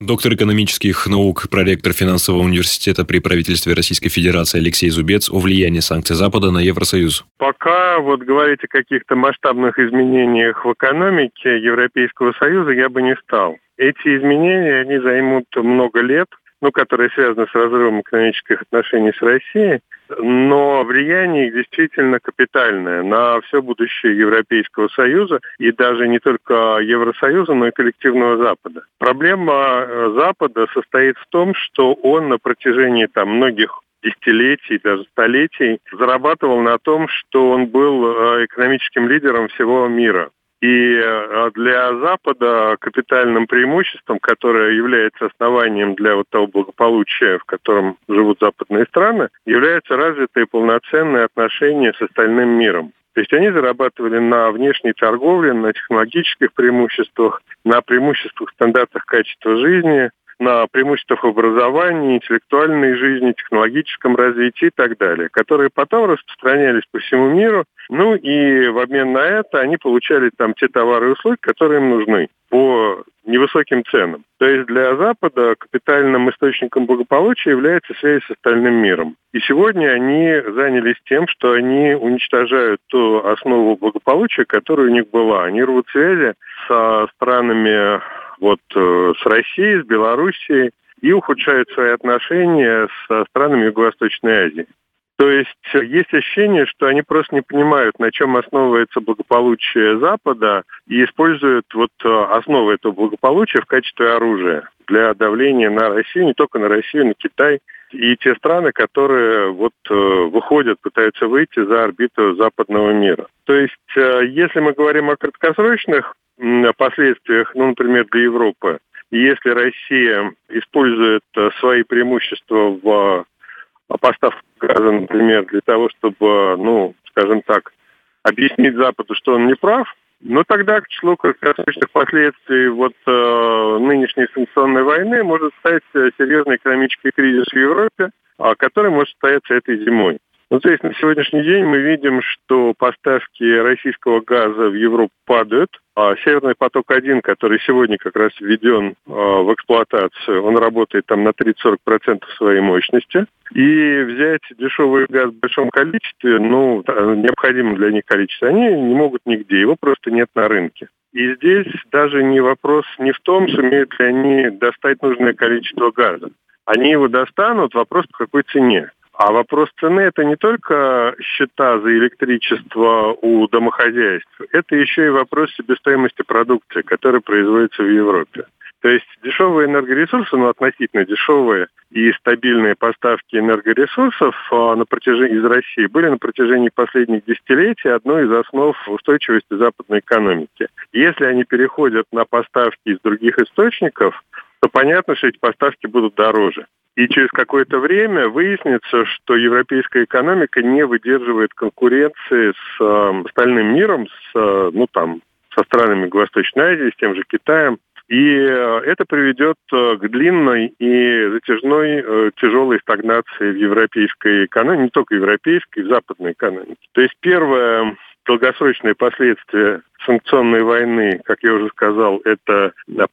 Доктор экономических наук, проректор финансового университета при правительстве Российской Федерации Алексей Зубец о влиянии санкций Запада на Евросоюз. Пока говорить о каких-то масштабных изменениях в экономике Европейского Союза я бы не стал. Эти изменения, они займут много лет, которые связаны с разрывом экономических отношений с Россией, но влияние их действительно капитальное на все будущее Европейского Союза и даже не только Евросоюза, но и коллективного Запада. Проблема Запада состоит в том, что он на протяжении многих десятилетий, даже столетий зарабатывал на том, что он был экономическим лидером всего мира. И для Запада капитальным преимуществом, которое является основанием для того благополучия, в котором живут западные страны, являются развитые полноценные отношения с остальным миром. То есть они зарабатывали на внешней торговле, на технологических преимуществах, на преимуществах в стандартах качества жизни, на преимуществах в образовании, интеллектуальной жизни, технологическом развитии и так далее, которые потом распространялись по всему миру. И в обмен на это они получали те товары и услуги, которые им нужны по невысоким ценам. То есть для Запада капитальным источником благополучия является связь с остальным миром. И сегодня они занялись тем, что они уничтожают ту основу благополучия, которая у них была. Они рвут связи со странами с Россией, с Белоруссией и ухудшают свои отношения со странами Юго-Восточной Азии. То есть ощущение, что они просто не понимают, на чем основывается благополучие Запада, и используют основу этого благополучия в качестве оружия для давления на Россию, не только на Россию, на Китай и те страны, которые выходят, пытаются выйти за орбиту западного мира. То есть, если мы говорим о краткосрочных последствиях, например, для Европы, если Россия использует свои преимущества в поставках газа, например, для того, чтобы, объяснить Западу, что он не прав, тогда к числу краткосрочных последствий нынешней санкционной войны может стать серьезный экономический кризис в Европе, который может состояться этой зимой. То есть на сегодняшний день мы видим, что поставки российского газа в Европу падают, а Северный поток-1, который сегодня как раз введен в эксплуатацию, он работает на 30-40% своей мощности. И взять дешевый газ в большом количестве, необходимом для них количестве, они не могут нигде, его просто нет на рынке. И здесь даже вопрос не в том, сумеют ли они достать нужное количество газа. Они его достанут, вопрос по какой цене. А вопрос цены – это не только счета за электричество у домохозяйств, это еще и вопрос себестоимости продукции, которая производится в Европе. То есть дешевые энергоресурсы, относительно дешевые и стабильные поставки энергоресурсов из России были на протяжении последних десятилетий одной из основ устойчивости западной экономики. Если они переходят на поставки из других источников, то понятно, что эти поставки будут дороже. И через какое-то время выяснится, что европейская экономика не выдерживает конкуренции с остальным миром, со странами Юго-Восточной Азии, с тем же Китаем. И это приведет к длинной и затяжной тяжелой стагнации в европейской экономике, не только европейской, в западной экономике. То есть первое долгосрочные последствия санкционной войны, как я уже сказал, это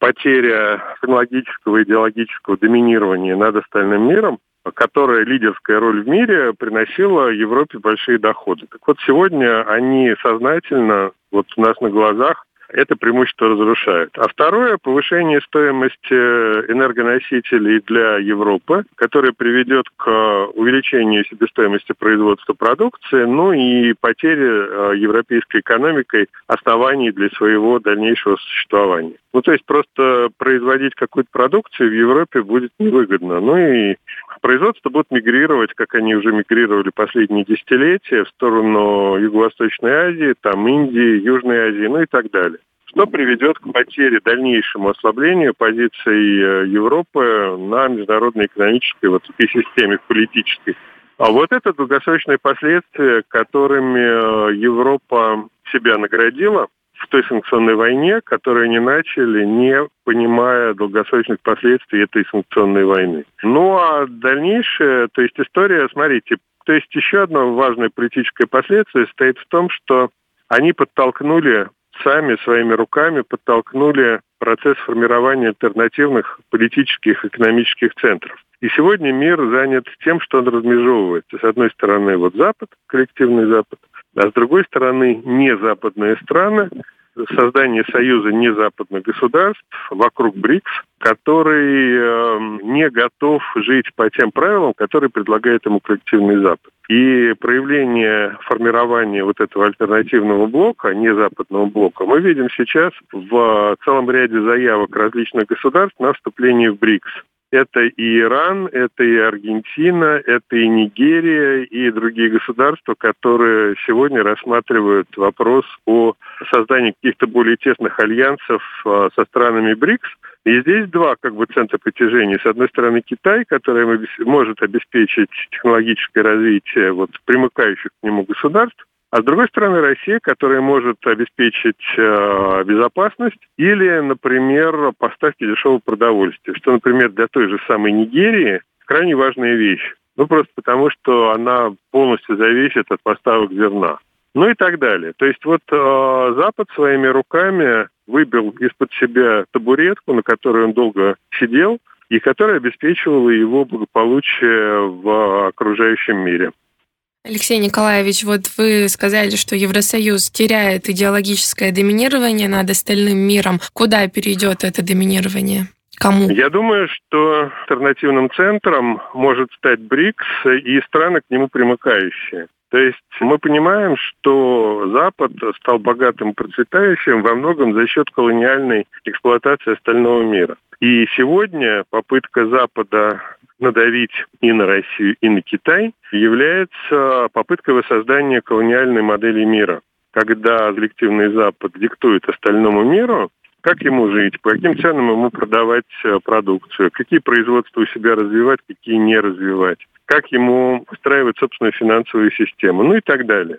потеря технологического и идеологического доминирования над остальным миром, которая лидерская роль в мире приносила Европе большие доходы. Так сегодня они сознательно у нас на глазах это преимущество разрушают. А второе – повышение стоимости энергоносителей для Европы, которое приведет к увеличению себестоимости производства продукции, и потере европейской экономикой оснований для своего дальнейшего существования. То есть просто производить какую-то продукцию в Европе будет невыгодно. И производство будут мигрировать, как они уже мигрировали последние десятилетия, в сторону Юго-Восточной Азии, Индии, Южной Азии, и так далее. Что приведет к потере, дальнейшему ослаблению позиций Европы на международной экономической системе политической. А это долгосрочные последствия, которыми Европа себя наградила в той санкционной войне, которую они начали, не понимая долгосрочных последствий этой санкционной войны. А дальнейшее, история, смотрите, еще одно важное политическое последствие состоит в том, что они подтолкнули сами своими руками подтолкнули процесс формирования альтернативных политических и экономических центров. И сегодня мир занят тем, что он размежевывается. С одной стороны, Запад, коллективный Запад, а с другой стороны, незападные страны, создание союза незападных государств вокруг БРИКС, который не готов жить по тем правилам, которые предлагает ему коллективный Запад. И проявление формирования этого альтернативного блока, незападного блока, мы видим сейчас в целом ряде заявок различных государств на вступление в БРИКС. Это и Иран, это и Аргентина, это и Нигерия, и другие государства, которые сегодня рассматривают вопрос о создании каких-то более тесных альянсов со странами БРИКС. И здесь два центра притяжения. С одной стороны, Китай, который может обеспечить технологическое развитие примыкающих к нему государств, а с другой стороны, Россия, которая может обеспечить безопасность или, например, поставки дешевого продовольствия, что, например, для той же самой Нигерии крайне важная вещь. Просто потому, что она полностью зависит от поставок зерна. И так далее. То есть Запад своими руками выбил из-под себя табуретку, на которой он долго сидел, и которая обеспечивала его благополучие в окружающем мире. Алексей Николаевич, вы сказали, что Евросоюз теряет идеологическое доминирование над остальным миром. Куда перейдет это доминирование? Кому? Я думаю, что альтернативным центром может стать БРИКС и страны к нему примыкающие. То есть мы понимаем, что Запад стал богатым и процветающим во многом за счет колониальной эксплуатации остального мира. И сегодня попытка Запада надавить и на Россию, и на Китай является попыткой воссоздания колониальной модели мира, когда коллективный Запад диктует остальному миру, как ему жить, по каким ценам ему продавать продукцию, какие производства у себя развивать, какие не развивать, как ему устраивать собственную финансовую систему, и так далее.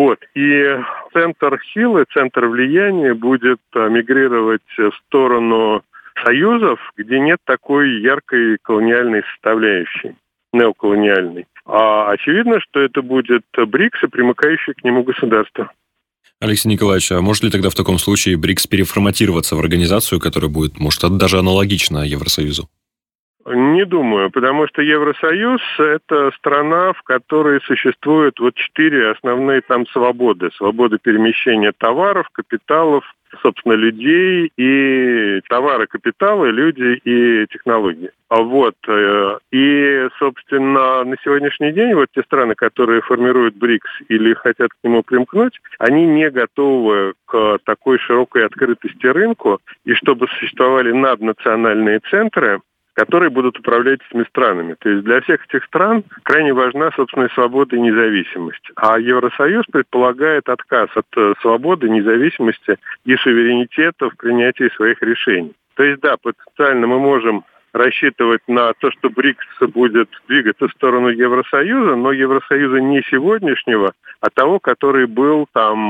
И центр силы, центр влияния будет мигрировать в сторону союзов, где нет такой яркой колониальной составляющей, неоколониальной. А очевидно, что это будет БРИКС и примыкающие к нему государства. Алексей Николаевич, а может ли тогда в таком случае БРИКС переформатироваться в организацию, которая будет, может, даже аналогична Евросоюзу? Не думаю, потому что Евросоюз – это страна, в которой существуют 4 основные свободы. Свобода перемещения товаров, капиталов, собственно, людей, и товары, капиталы, люди и технологии. И, собственно, на сегодняшний день те страны, которые формируют БРИКС или хотят к нему примкнуть, они не готовы к такой широкой открытости рынку, и чтобы существовали наднациональные центры, которые будут управлять этими странами. То есть для всех этих стран крайне важна собственная свобода и независимость. А Евросоюз предполагает отказ от свободы, независимости и суверенитета в принятии своих решений. То есть, да, потенциально мы можем рассчитывать на то, что БРИКС будет двигаться в сторону Евросоюза, но Евросоюза не сегодняшнего, а того, который был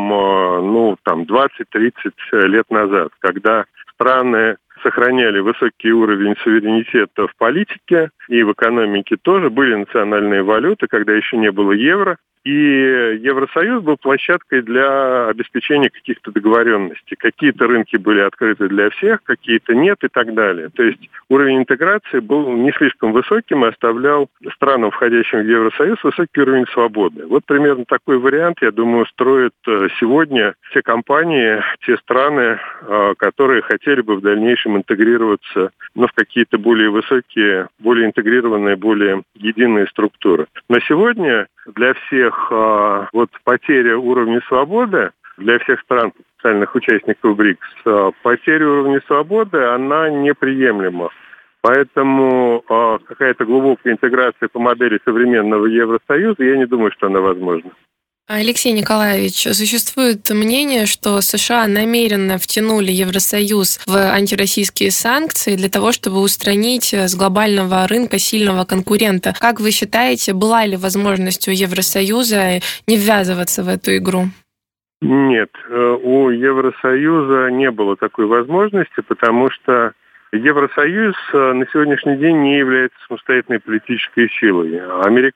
20-30 лет назад, когда страны сохраняли высокий уровень суверенитета в политике и в экономике тоже. Были национальные валюты, когда еще не было евро. И Евросоюз был площадкой для обеспечения каких-то договоренностей. Какие-то рынки были открыты для всех, какие-то нет и так далее. То есть уровень интеграции был не слишком высоким и оставлял странам, входящим в Евросоюз, высокий уровень свободы. Примерно такой вариант, я думаю, строят сегодня те компании, те страны, которые хотели бы в дальнейшем интегрироваться в какие-то более высокие, более интегрированные, более единые структуры. На сегодня для всех потеря уровня свободы, для всех стран, потенциальных участников БРИКС, потеря уровня свободы, она неприемлема. Поэтому какая-то глубокая интеграция по модели современного Евросоюза, я не думаю, что она возможна. Алексей Николаевич, существует мнение, что США намеренно втянули Евросоюз в антироссийские санкции для того, чтобы устранить с глобального рынка сильного конкурента. Как вы считаете, была ли возможность у Евросоюза не ввязываться в эту игру? Нет, у Евросоюза не было такой возможности, потому что Евросоюз на сегодняшний день не является самостоятельной политической силой.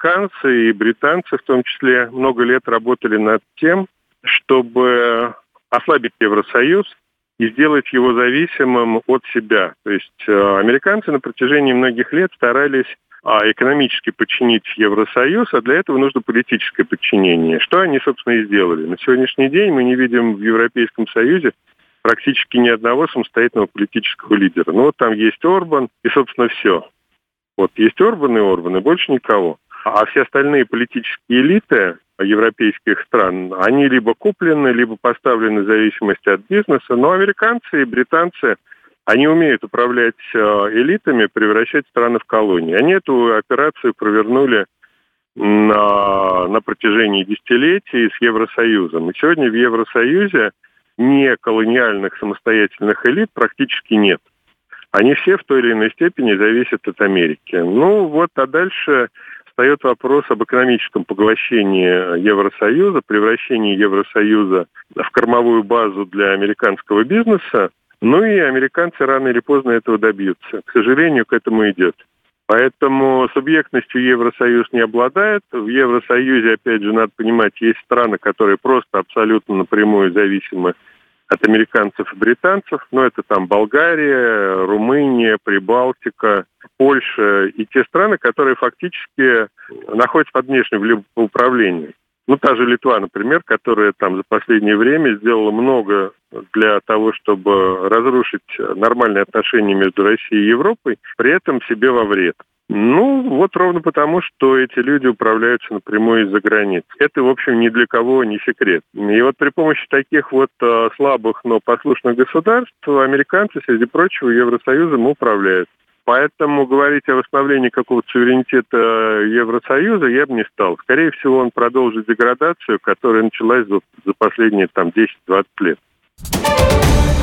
Американцы и британцы в том числе много лет работали над тем, чтобы ослабить Евросоюз и сделать его зависимым от себя. То есть американцы на протяжении многих лет старались экономически подчинить Евросоюз, а для этого нужно политическое подчинение. Что они, собственно, и сделали. На сегодняшний день мы не видим в Европейском Союзе практически ни одного самостоятельного политического лидера. Ну вот там есть Орбан, и, собственно, все. Вот есть Орбан, и больше никого. А все остальные политические элиты европейских стран, они либо куплены, либо поставлены в зависимости от бизнеса. Но американцы и британцы, они умеют управлять элитами, превращать страны в колонии. Они эту операцию провернули на протяжении десятилетий с Евросоюзом. И сегодня в Евросоюзе не колониальных самостоятельных элит практически нет. Они все в той или иной степени зависят от Америки. Ну вот, а дальше встает вопрос об экономическом поглощении Евросоюза, превращении Евросоюза в кормовую базу для американского бизнеса. Ну и американцы рано или поздно этого добьются. К сожалению, к этому идет. Поэтому субъектностью Евросоюз не обладает. В Евросоюзе, опять же, надо понимать, есть страны, которые просто абсолютно напрямую зависимы от американцев и британцев. Но это там Болгария, Румыния, Прибалтика, Польша и те страны, которые фактически находятся под внешним управлением. Ну, та же Литва, например, которая там за последнее время сделала много для того, чтобы разрушить нормальные отношения между Россией и Европой, при этом себе во вред. Ну, вот ровно потому, что эти люди управляются напрямую из-за границ. Это, в общем, ни для кого не секрет. И вот при помощи таких вот слабых, но послушных государств американцы, среди прочего, Евросоюзом управляют. Поэтому говорить о восстановлении какого-то суверенитета Евросоюза я бы не стал. Скорее всего, он продолжит деградацию, которая началась за последние 10-20 лет.